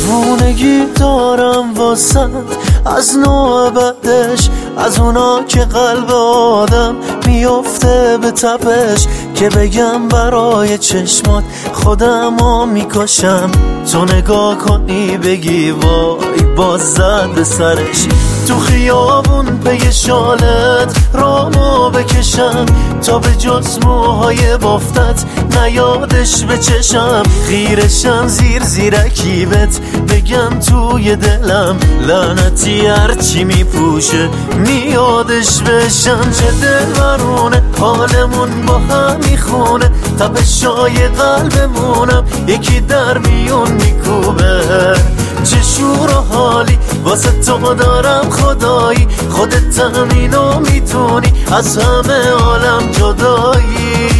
دیوونگی دارم واسد از نوع بعدش، از اونا که قلب آدم میفته به تپش، که بگم برای چشمات خودمو میکشم. تو نگاه کنی بگی وای باز زد به سرش، تو خیابون پی شالت رامو بکشم تا به جز موهای بافتت نیادش به چشم. خیرشم زیر زیرکیبت بگم توی دلم، لعنتی هرچی میپوشه میادش بشم. چه دلبرونه حالمون با هم میخونه، تپشای قلبمونم یکی در میون میکوبه. چه شور و حالی واسه تو دارم خدایی، خودت هم اینو میتونی از همه عالم جدایی.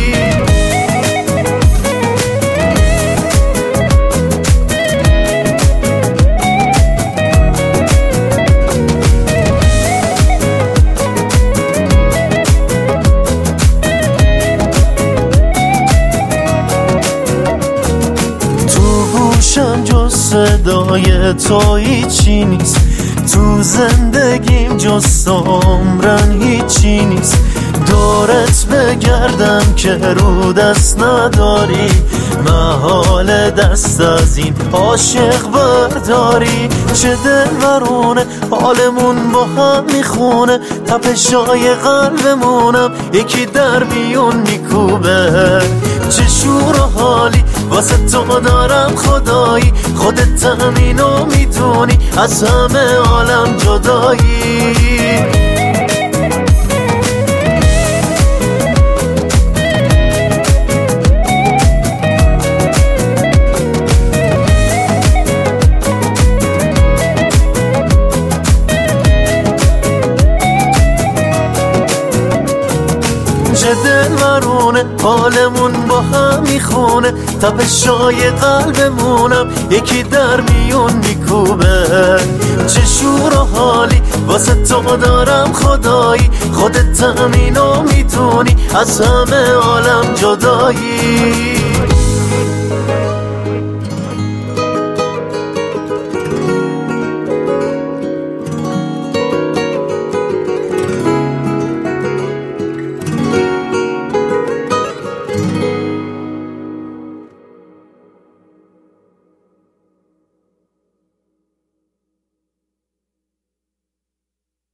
گوشم جز صدای تو هیچی نیست، تو زندگیم جز عمرن هیچی نیست. دورت بگردم که رو دست نداری، محال دست از این عاشق برداری. چه دلبرونه حالمون با هم میخونه، تپشای قلبمونم یکی در میون میکوبه. چه شور و حالی واسه تو دارم خدایی، خودت هم اینو میدونی از همه عالم جدایی. چه دلبرونه حالمون با هم میخونه، تپشای قلبمونم یکی در میون میکوبه. چه شور و حالی واسه تو دارم خدایی، خودت هم اینو میدونی از همه عالم جدایی.